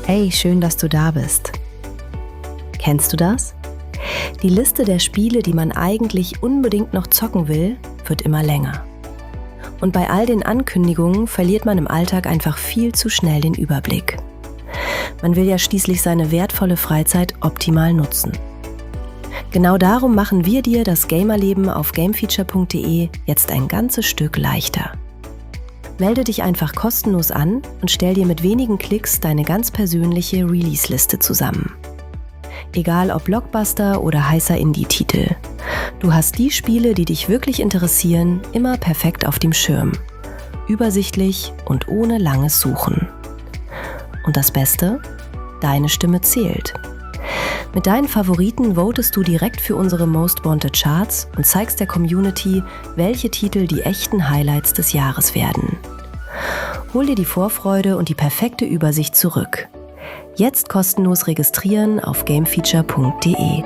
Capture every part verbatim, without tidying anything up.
Hey, schön, dass du da bist. Kennst du das? Die Liste der Spiele, die man eigentlich unbedingt noch zocken will, wird immer länger. Und bei all den Ankündigungen verliert man im Alltag einfach viel zu schnell den Überblick. Man will ja schließlich seine wertvolle Freizeit optimal nutzen. Genau darum machen wir dir das Gamerleben auf gamefeature punkt de jetzt ein ganzes Stück leichter. Melde dich einfach kostenlos an und stell dir mit wenigen Klicks deine ganz persönliche Release-Liste zusammen. Egal ob Blockbuster oder heißer Indie-Titel. Du hast die Spiele, die dich wirklich interessieren, immer perfekt auf dem Schirm. Übersichtlich und ohne langes Suchen. Und das Beste? Deine Stimme zählt. Mit deinen Favoriten votest du direkt für unsere Most Wanted Charts und zeigst der Community, welche Titel die echten Highlights des Jahres werden. Hol dir die Vorfreude und die perfekte Übersicht zurück. Jetzt kostenlos registrieren auf gamefeature punkt de.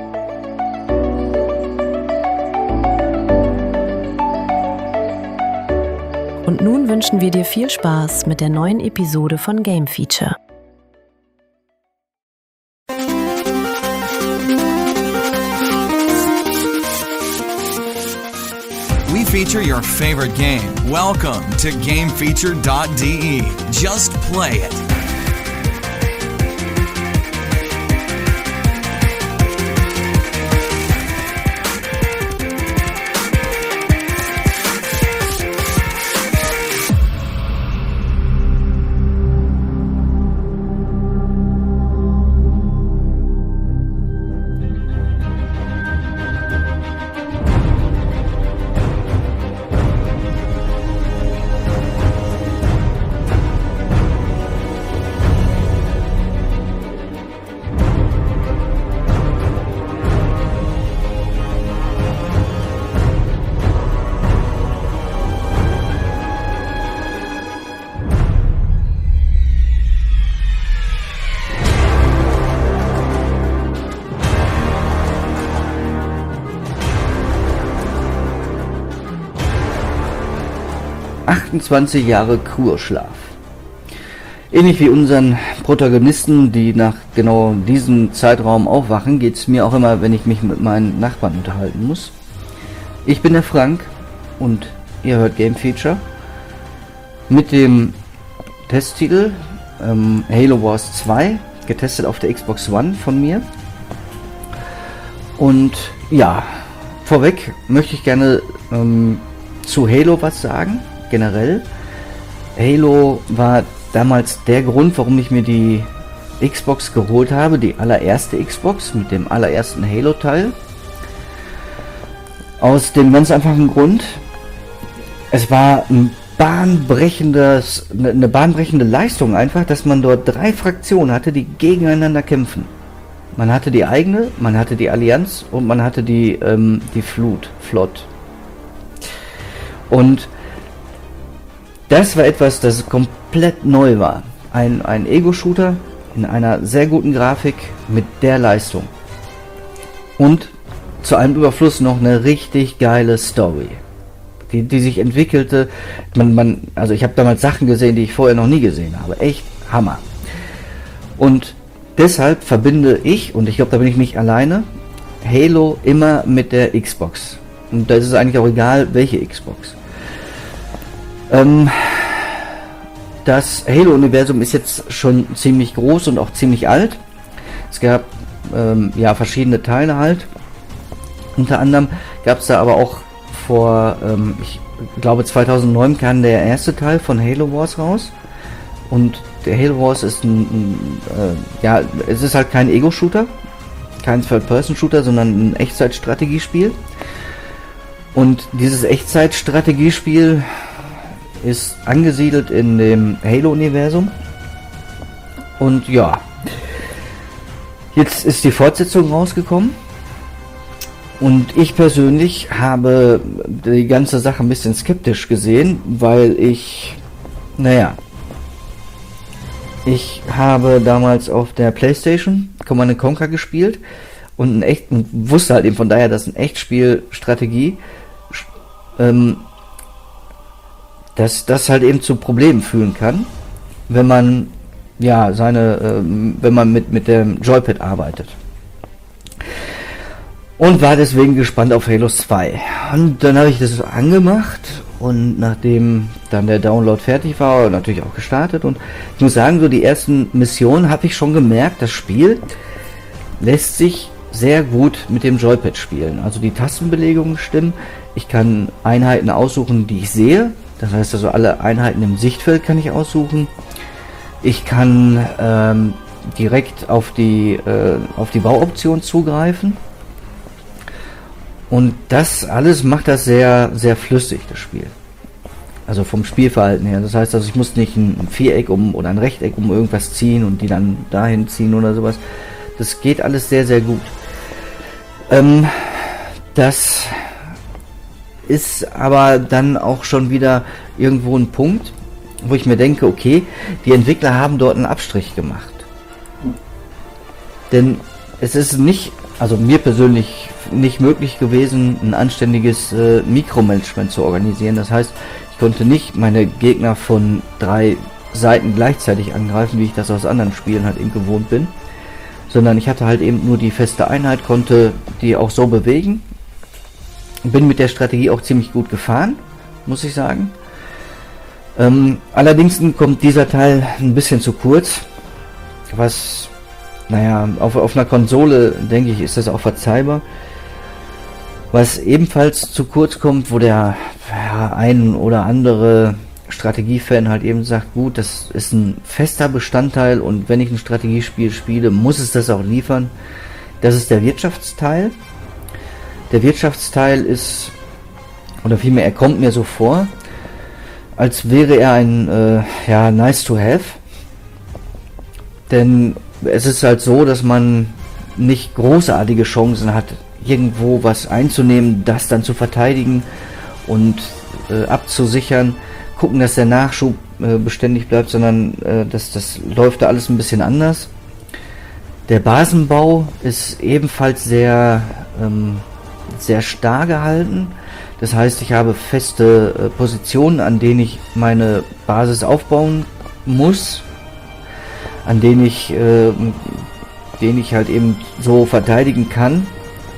Und nun wünschen wir dir viel Spaß mit der neuen Episode von Game Feature. We feature your favorite game. Welcome to game feature dot de. Just play it. achtundzwanzig Jahre Kurschlaf. Ähnlich wie unseren Protagonisten, die nach genau diesem Zeitraum aufwachen, geht es mir auch immer, wenn ich mich mit meinen Nachbarn unterhalten muss. Ich bin der Frank und ihr hört Game Feature mit dem Testtitel ähm, Halo Wars zwei, getestet auf der Xbox One von mir. Und ja, vorweg möchte ich gerne ähm, zu Halo was sagen. Generell, Halo war damals der Grund, warum ich mir die Xbox geholt habe, die allererste Xbox mit dem allerersten Halo-Teil. Aus dem ganz einfachen Grund, es war ein bahnbrechendes, eine bahnbrechende Leistung einfach, dass man dort drei Fraktionen hatte, die gegeneinander kämpfen. Man hatte die eigene, man hatte die Allianz und man hatte die, ähm, die Flut, Flot. Und das war etwas, das komplett neu war. Ein, ein Ego-Shooter in einer sehr guten Grafik mit der Leistung. Und zu einem Überfluss noch eine richtig geile Story, die, die sich entwickelte. Man, man, also ich habe damals Sachen gesehen, die ich vorher noch nie gesehen habe. Echt Hammer. Und deshalb verbinde ich, und ich glaube, da bin ich nicht alleine, Halo immer mit der Xbox. Und da ist es eigentlich auch egal, welche Xbox. Ähm, das Halo-Universum ist jetzt schon ziemlich groß und auch ziemlich alt. Es gab ähm, ja verschiedene Teile halt. Unter anderem gab es da aber auch vor, ähm, ich glaube zweitausendneun kam der erste Teil von Halo Wars raus. Und der Halo Wars ist ein, ein äh, ja, es ist halt kein Ego-Shooter, kein Third-Person-Shooter, sondern ein Echtzeitstrategiespiel. Und dieses Echtzeitstrategiespiel ist angesiedelt in dem Halo-Universum. Und ja, jetzt ist die Fortsetzung rausgekommen. Und ich persönlich habe die ganze Sache ein bisschen skeptisch gesehen, weil ich, naja, ich habe damals auf der PlayStation Command and Conquer gespielt und ein echt, und wusste halt eben von daher, dass ein Echtspiel-Strategie ähm, dass das halt eben zu Problemen führen kann, wenn man ja, seine, äh, wenn man mit, mit dem Joypad arbeitet. Und war deswegen gespannt auf Halo zwei. Und dann habe ich das angemacht und nachdem dann der Download fertig war, natürlich auch gestartet. Und ich muss sagen, so die ersten Missionen habe ich schon gemerkt, das Spiel lässt sich sehr gut mit dem Joypad spielen. Also die Tastenbelegungen stimmen. Ich kann Einheiten aussuchen, die ich sehe. Das heißt also, alle Einheiten im Sichtfeld kann ich aussuchen. Ich kann ähm, direkt auf die, äh, auf die Bauoption zugreifen. Und das alles macht das sehr, sehr flüssig, das Spiel. Also vom Spielverhalten her. Das heißt also, ich muss nicht ein Viereck um oder ein Rechteck um irgendwas ziehen und die dann dahin ziehen oder sowas. Das geht alles sehr, sehr gut. Ähm, das ist aber dann auch schon wieder irgendwo ein Punkt, wo ich mir denke, okay, die Entwickler haben dort einen Abstrich gemacht. Denn es ist nicht, also mir persönlich nicht möglich gewesen, ein anständiges äh, Mikromanagement zu organisieren. Das heißt, ich konnte nicht meine Gegner von drei Seiten gleichzeitig angreifen, wie ich das aus anderen Spielen halt eben gewohnt bin, sondern ich hatte halt eben nur die feste Einheit, konnte die auch so bewegen. Bin mit der Strategie auch ziemlich gut gefahren, muss ich sagen. Ähm, allerdings kommt dieser Teil ein bisschen zu kurz, was, naja, auf, auf einer Konsole, denke ich, ist das auch verzeihbar. Was ebenfalls zu kurz kommt, wo der ja, ein oder andere Strategiefan halt eben sagt, gut, das ist ein fester Bestandteil und wenn ich ein Strategiespiel spiele, muss es das auch liefern. Das ist der Wirtschaftsteil. Der Wirtschaftsteil ist, oder vielmehr, er kommt mir so vor, als wäre er ein äh, ja, nice to have. Denn es ist halt so, dass man nicht großartige Chancen hat, irgendwo was einzunehmen, das dann zu verteidigen und äh, abzusichern, gucken, dass der Nachschub äh, beständig bleibt, sondern äh, das, das läuft da alles ein bisschen anders. Der Basenbau ist ebenfalls sehr, ähm, sehr starr gehalten. Das heißt, ich habe feste äh, Positionen, an denen ich meine Basis aufbauen muss, an denen ich, äh, den ich halt eben so verteidigen kann.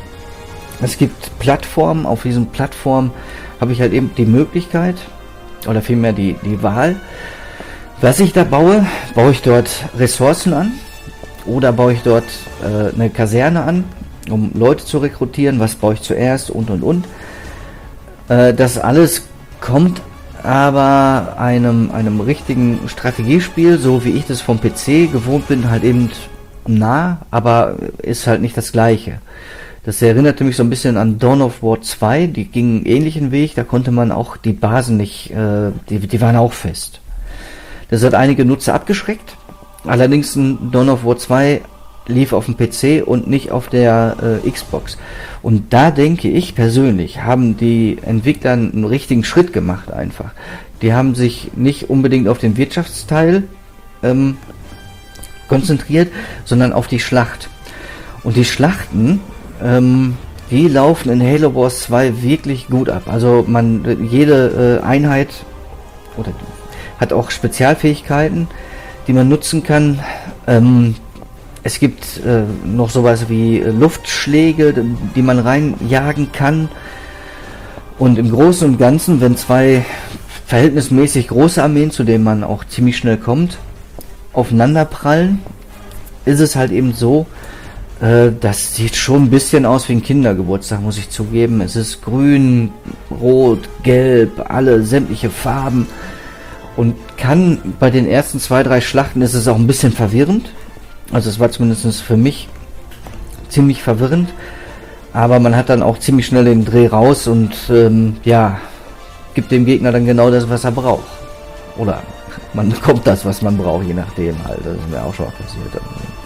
Es gibt Plattformen, auf diesen Plattformen habe ich halt eben die Möglichkeit, oder vielmehr die, die Wahl, was ich da baue. Baue ich dort Ressourcen an oder baue ich dort äh, eine Kaserne an, um Leute zu rekrutieren, was baue ich zuerst und und und. Äh, das alles kommt aber einem, einem richtigen Strategiespiel, so wie ich das vom P C gewohnt bin, halt eben nah, aber ist halt nicht das gleiche. Das erinnerte mich so ein bisschen an Dawn of War zwei, die gingen einen ähnlichen Weg, da konnte man auch die Basen nicht, äh, die, die waren auch fest. Das hat einige Nutzer abgeschreckt, allerdings ein Dawn of War zwei lief auf dem P C und nicht auf der äh, Xbox. Und da denke ich persönlich, haben die Entwickler einen richtigen Schritt gemacht einfach. Die haben sich nicht unbedingt auf den Wirtschaftsteil ähm, konzentriert, sondern auf die Schlacht. Und die Schlachten, ähm, die laufen in Halo Wars zwei wirklich gut ab. Also man, jede äh, Einheit oder hat auch Spezialfähigkeiten, die man nutzen kann. Ähm, es gibt äh, noch sowas wie äh, Luftschläge, die man reinjagen kann. Und im Großen und Ganzen, wenn zwei verhältnismäßig große Armeen, zu denen man auch ziemlich schnell kommt, aufeinander prallen, ist es halt eben so, äh, das sieht schon ein bisschen aus wie ein Kindergeburtstag, muss ich zugeben. Es ist grün, rot, gelb, alle sämtliche Farben und kann bei den ersten zwei, drei Schlachten ist es auch ein bisschen verwirrend. Also es war zumindest für mich ziemlich verwirrend, aber man hat dann auch ziemlich schnell den Dreh raus und ähm, ja, gibt dem Gegner dann genau das, was er braucht. Oder man bekommt das, was man braucht, je nachdem halt. Das ist mir auch schon passiert.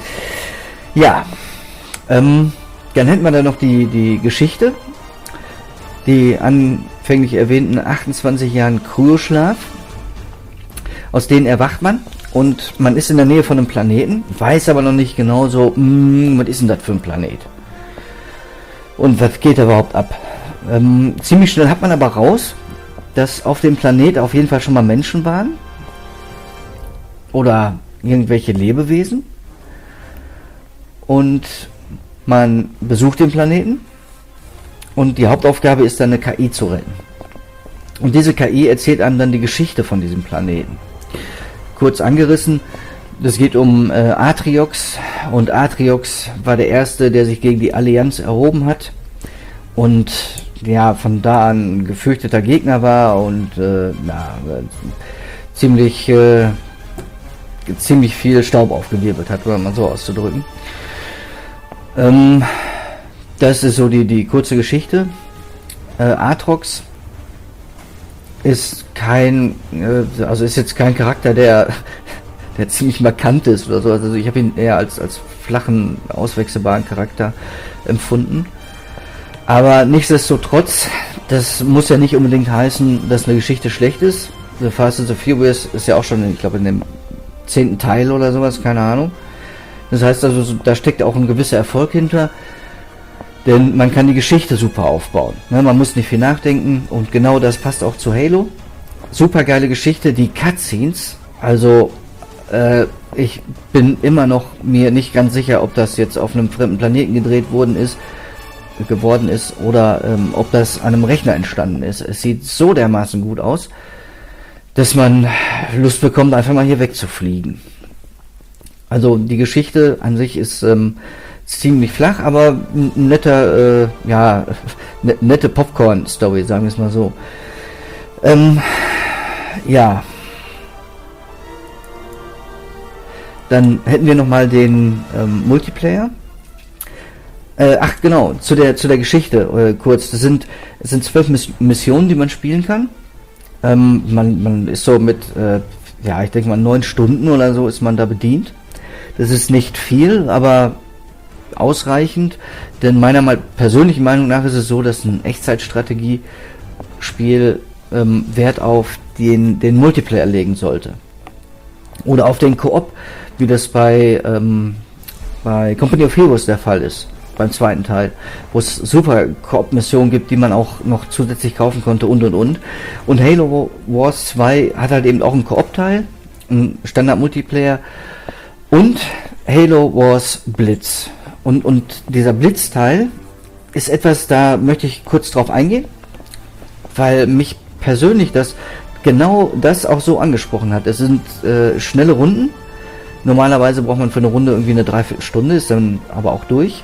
Ja, ähm, dann hätten wir dann noch die, die Geschichte, die anfänglich erwähnten achtundzwanzig Jahren Kryoschlaf, aus denen erwacht man und man ist in der Nähe von einem Planeten, weiß aber noch nicht genau so, mh, was ist denn das für ein Planet? Und was geht da überhaupt ab? Ähm, ziemlich schnell hat man aber raus, dass auf dem Planet auf jeden Fall schon mal Menschen waren. Oder irgendwelche Lebewesen und man besucht den Planeten und die Hauptaufgabe ist dann, eine K I zu retten. Und diese K I erzählt einem dann die Geschichte von diesem Planeten. Kurz angerissen, es geht um äh, Atriox, und Atriox war der Erste, der sich gegen die Allianz erhoben hat und ja, von da an ein gefürchteter Gegner war und äh, na, ziemlich, äh, ziemlich viel Staub aufgewirbelt hat, um mal so auszudrücken. Ähm, das ist so die, die kurze Geschichte. Äh, Atrox ist kein, äh, also ist jetzt kein Charakter, der, der ziemlich markant ist oder so. Also ich habe ihn eher als, als flachen, auswechselbaren Charakter empfunden. Aber nichtsdestotrotz, das muss ja nicht unbedingt heißen, dass eine Geschichte schlecht ist. The Fast and the Furious ist ja auch schon, ich glaube, in dem zehnten Teil oder sowas, keine Ahnung. Das heißt also, da steckt auch ein gewisser Erfolg hinter, denn man kann die Geschichte super aufbauen. Ne, man muss nicht viel nachdenken und genau das passt auch zu Halo. Super geile Geschichte, die Cutscenes, also äh, ich bin immer noch mir nicht ganz sicher, ob das jetzt auf einem fremden Planeten gedreht worden ist, geworden ist oder ähm, ob das an einem Rechner entstanden ist. Es sieht so dermaßen gut aus, dass man Lust bekommt, einfach mal hier wegzufliegen. Also die Geschichte an sich ist ähm, ziemlich flach, aber ein netter, äh, ja, ne, nette Popcorn-Story, sagen wir es mal so. Ähm, ja. Dann hätten wir nochmal den ähm, Multiplayer. Äh, ach genau, zu der zu der Geschichte äh, kurz. Das sind es sind zwölf Miss- Missionen, die man spielen kann. Ähm, man man ist so mit, äh, ja, ich denke mal neun Stunden oder so ist man da bedient. Das ist nicht viel, aber ausreichend, denn meiner mal persönlichen Meinung nach ist es so, dass ein Echtzeitstrategie-Spiel ähm, Wert auf den, den Multiplayer legen sollte. Oder auf den Koop, wie das bei, ähm, bei Company of Heroes der Fall ist, beim zweiten Teil, wo es super Koop-Missionen gibt, die man auch noch zusätzlich kaufen konnte und und und. Und Halo Wars zwei hat halt eben auch einen Koop-Teil, einen Standard-Multiplayer und Halo Wars Blitz. Und, und dieser Blitzteil ist etwas, da möchte ich kurz drauf eingehen, weil mich persönlich das genau das auch so angesprochen hat. Es sind äh, schnelle Runden. Normalerweise braucht man für eine Runde irgendwie eine Dreiviertelstunde, ist dann aber auch durch.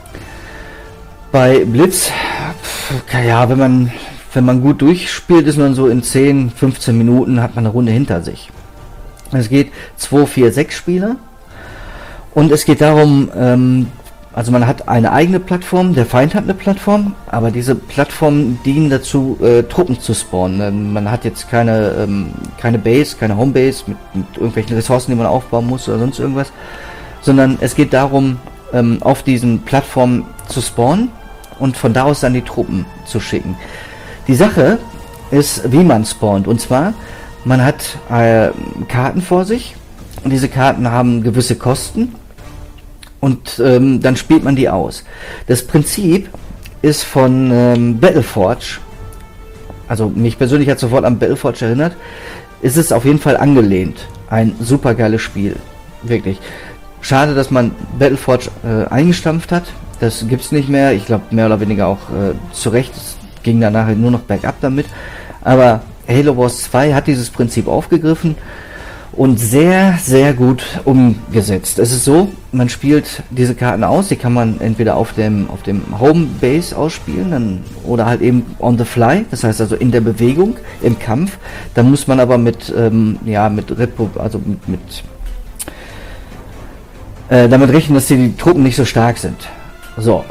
Bei Blitz, pf, ja, wenn man, wenn man gut durchspielt, ist man so in zehn, fünfzehn Minuten, hat man eine Runde hinter sich. Es geht zwei, vier, sechs Spieler. Und es geht darum, ähm, also man hat eine eigene Plattform, der Feind hat eine Plattform, aber diese Plattformen dienen dazu, äh, Truppen zu spawnen. Ähm, man hat jetzt keine, ähm, keine Base, keine Homebase mit, mit irgendwelchen Ressourcen, die man aufbauen muss oder sonst irgendwas, sondern es geht darum, ähm, auf diesen Plattformen zu spawnen und von da aus dann die Truppen zu schicken. Die Sache ist, wie man spawnt, und zwar, man hat äh, Karten vor sich und diese Karten haben gewisse Kosten. Und ähm, dann spielt man die aus. Das Prinzip ist von ähm, Battleforge, also mich persönlich hat sofort an Battleforge erinnert, ist es auf jeden Fall angelehnt. Ein super geiles Spiel, wirklich. Schade, dass man Battleforge äh, eingestampft hat, das gibt's nicht mehr, ich glaube mehr oder weniger auch äh, zu Recht, es ging dann nachher nur noch bergab damit, aber Halo Wars zwei hat dieses Prinzip aufgegriffen und sehr, sehr gut umgesetzt. Es ist so, man spielt diese Karten aus, die kann man entweder auf dem auf dem Home Base ausspielen, dann, oder halt eben on the fly, das heißt also in der Bewegung, im Kampf. Dann muss man aber mit, ähm, ja, mit Repo, also mit, mit äh, damit rechnen, dass die, die Truppen nicht so stark sind. So.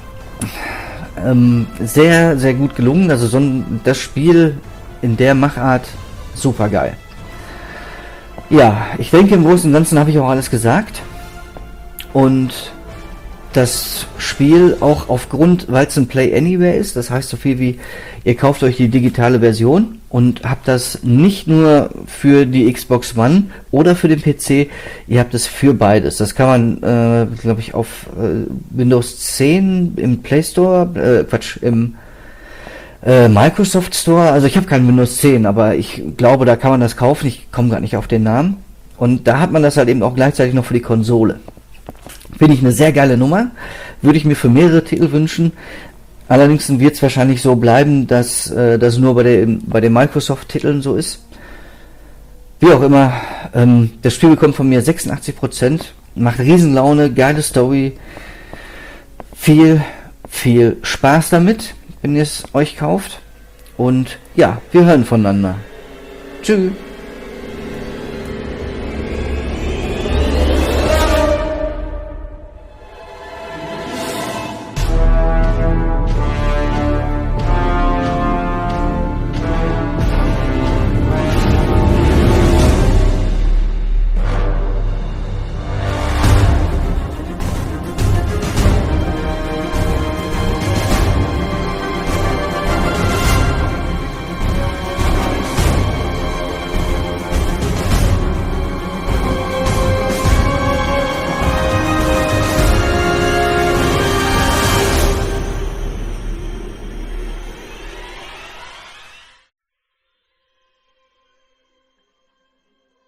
Ähm, sehr, sehr gut gelungen, also so ein, das Spiel in der Machart super geil. Ja, ich denke, im Großen und Ganzen habe ich auch alles gesagt. Und das Spiel auch aufgrund, weil es ein Play Anywhere ist, das heißt so viel wie, ihr kauft euch die digitale Version und habt das nicht nur für die Xbox One oder für den P C, ihr habt es für beides. Das kann man, äh, glaube ich, auf äh, Windows zehn im Play Store, äh, Quatsch, im Äh, Microsoft Store, also ich habe keinen Windows zehn, aber ich glaube, da kann man das kaufen, ich komme gar nicht auf den Namen. Und da hat man das halt eben auch gleichzeitig noch für die Konsole. Finde ich eine sehr geile Nummer. Würde ich mir für mehrere Titel wünschen. Allerdings wird es wahrscheinlich so bleiben, dass äh, das nur bei, der, bei den Microsoft-Titeln so ist. Wie auch immer, ähm, das Spiel bekommt von mir sechsundachtzig Prozent. Macht Riesenlaune, geile Story. Viel, viel Spaß damit, wenn ihr es euch kauft. Und ja, wir hören voneinander. Tschüss.